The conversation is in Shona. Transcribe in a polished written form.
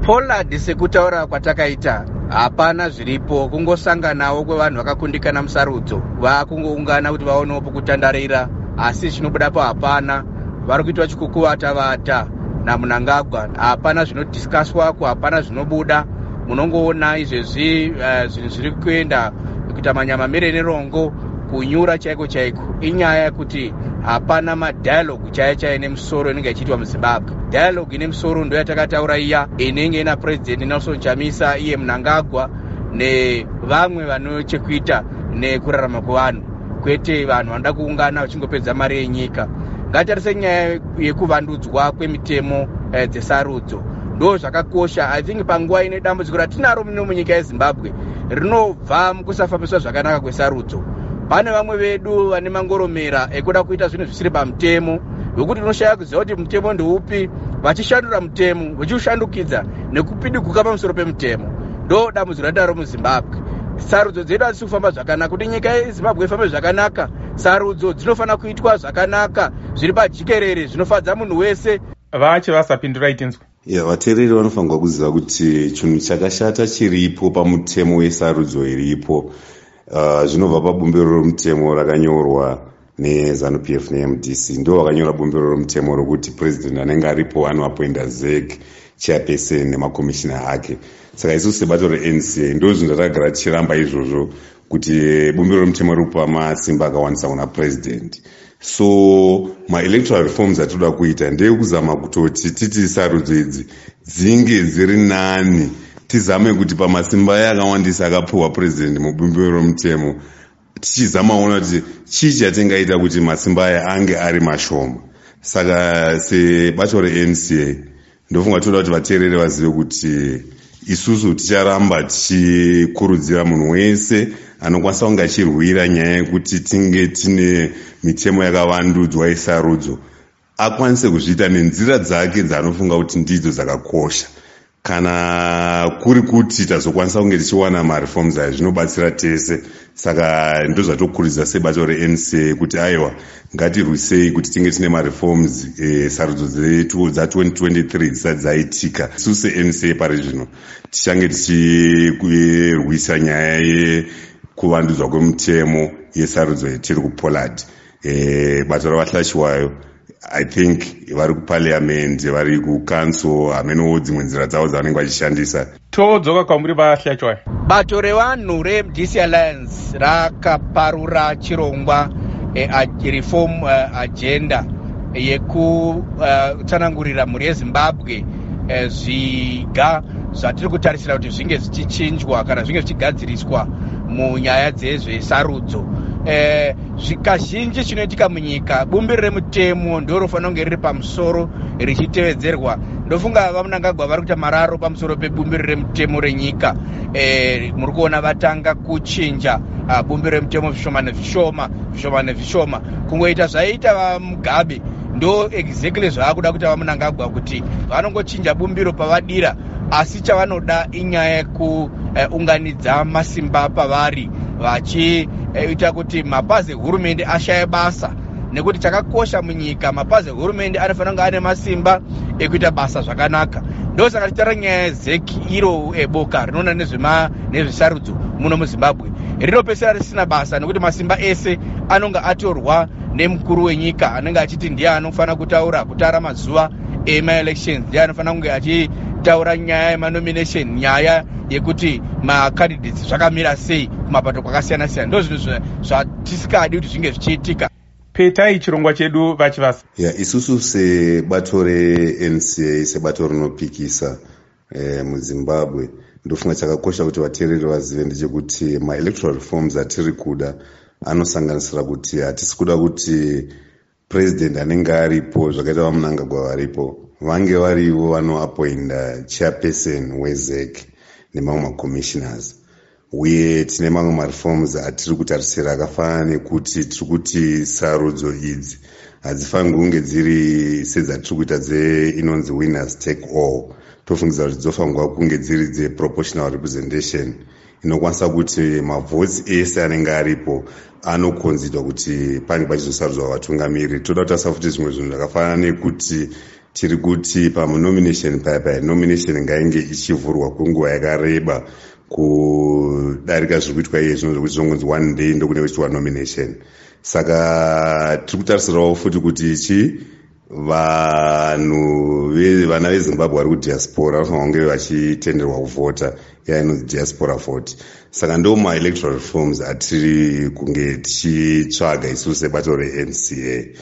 Pollard sekutaura kwatakaita hapana zviripo, kungosanganawo kwevanhu vakakundikana musarudzo vakungoungana kuti vaonewo pokutandarira, asi zvinobudapo hapana. Vari kuitwa chikukuvata-vata naMnangagwa, hapana zvinodhiskaswako, hapana zvinobuda. Munongoona izvezvi zvinhu zviri kuenda kuita manyama mere nerongo, kunyura chaiko chaiko. Inyaya yekuti hapana madialogue chaiye nemusoro inenge ichiitwa muZimbabwe. Dialogue ine musoro ndo yatakataura iya inenge ina President Nelson Chamisa, iye Mnangagwa nevamwe vane chekuita nekurarama kwevanhu, kwete vanhu vanoda kuungana vachingopedza mari yenyika. Ngatarise nyaya yekuvandudzwa kwemitemo dzesarudzo, ndo zvakakosha. I think panguva ine dambudziko ratinaro munyika yeZimbabwe rinobva mukusafambiswa zvakanaka kwesarudzo. Pane vamwe vedu vane mangoromera ekuda kuita zvinhu zvisiri pamutemo, vekuti unoshaya kuziva kuti mutemo ndeupi, vachishandura mutemo vachiushandukidza nekupidiguka pamusoro pemutemo. Ndo dambudziko rataro muZimbabwe. Sarudzo dzedu hadzisi kufamba zvakanaka. Kuti nyika yeZimbabwe ifambe zvakanaka, sarudzo dzinofanira kuitwa zvakanaka, zviri pajikerere, zvinofadza munhu wese. Vache vasapindura itinzwe. Vateereri vanofanirwa kuziva kuti chinhu chakashata chiripo pamutemo wesarudzo iripo zvinobva pabumbiro romutemo rakanyorwa neZANU-PF neMDC. Ndo vakanyora bumbiro romutemo rokuti president anenge aripo anoapoinda ZEC, chairperson nemakomishina ake. Saka isu sebato reNCA ndo zvinhu zvatagara tichiramba izvozvo, kuti bumbiro romutemo ripa masimba akawandisa kuna president. So ma-electoral reforms atoda kuita ndeyekuzama kutoti titi sarudzo idzi dzinge dziri nani, tizame kuti pamasimba aya akawandisa akapuhwa president mubumbiro romutemo tichizamaona kuti chii chatingaita kuti masimba aya ange ari mashoma. Saka sebato reNCA ndofunga toda kuti vateereri vazive kuti isusu ticharamba tichikurudzira munhu wese anokwanisa kunge achirwira nyaya yekuti tinge tine mitemo yakavandudzwa yesarudzo akwanise kuzviita nenzira dzake dzaanofunga kuti ndidzo dzakakosha. Kana kuri kuti tazokwanisa kunge tichiwana mareforms aya zvinobatsira tese. Saka ndo zvatokurudzira sebato reNCA kuti aiwa ngatirwisei kuti tinge tine mareforms sarudzo dzetu dza2023 dzisati dzaitika. Isu seNCA pari zvino tichange tichirwisa nyaya yekuvandudzwa kwemutemo yesarudzo yetiri kuPollard. Bato ravahlashiwayo I think vari kuparliament, vari kucouncil, hamenowo dzimwe nzira dzavo dzavanenge vachishandisa. Todzoka kwamuri vaHlachwayo. Bato revanhu reMDC Alliance rakaparura chirongwa reform agenda yekutsanangurira mhuri yeZimbabwe zviga zvatiri kutarisira kuti zvinge zvichichinjwa kana zvinge zvichigadziriswa munyaya dzezvesarudzo. Kazhinji chinoitika munyika, bumbiro remutemo ndo rofanira kunge riri pamusoro richitevedzerwa. Ndofunga vaMnangagwa vari kuita mararo pamusoro pebumbiro remutemo renyika. Muri kuona vatanga kuchinja bumbiro remutemo zvishoma nezvishoma. Kungoita zvaiita vaMugabe ndo exactly zvaakuda kuita vaMnangagwa, kuti vanongochinja bumbiro pavadira, asi chavanoda inyaya yekuunganidza masimba pavari vachiita kuti mapazi ehurumende ashaye basa. Nekuti chakakosha munyika, mapazi ehurumende anofanira kunge ane masimba ekuita basa zvakanaka. Ndosaka titaura nyaya yeZEC, iro boka rinoona nezvesarudzo muno muZimbabwe, rinopedzisira risina basa, nekuti masimba ese anonga atorwa nemukuru wenyika anenge achiti ndiye anofanira kutara mazuva ema-elections, ndiye anofanira kunge achitaura nyaya yemanomination, nyaya yekuti macandidates zvakamira sei kumapato kwakasiyana-siyana. Ndo zvinhu zvatisikadi kuti zvinge zvichiitika. Petai chirongwa chedu vachivasa. Isusu sebato reNCA, sebato rinopikisa muZimbabwe, ndofunga chakakosha kuti vateereri vazive ndechekuti ma-electoral reforms atiri kuda anosanganisira kuti hatisi kuda kuti president anenge aripo, zvakaita vaMnangagwa varipo, vange varivo vanoapoinda chairperson weZEC nemamwe macommissioners. Uye tine mamwe mareforms atiri kutarisira akafanana nekuti tiri kuti sarudzo idzi hadzifanirwi kunge dziri sedzatiri kuita inonzi winners take all. Tofungidzira kuti dzofanirwa kunge dziri dzeproportional representation, inokwanisa kuti mavhotsi ese anenge aripo anokonzidwa kuti pange pachizosarudzwa vatungamiri. Toda kutarisa futi zvimwe zvinhu zvakafanana nekuti tiri kuti pamunomination paya nomination ngainge ichivhurwa kwenguva yakareba kudarika zviri kuitwa iye zvino zvokuti zvinongonzi one day ndokune kuchiitwa nomination. Saka tiri kutarisirawo futi kuti vana vezimbabwe vari kudiaspora vanofanira kunge vachitenderwa kuvhota inonzi diaspora vote. Saka ndo maelectoral reforms atiri kunge tichitsvaga isusu sebato reNCA.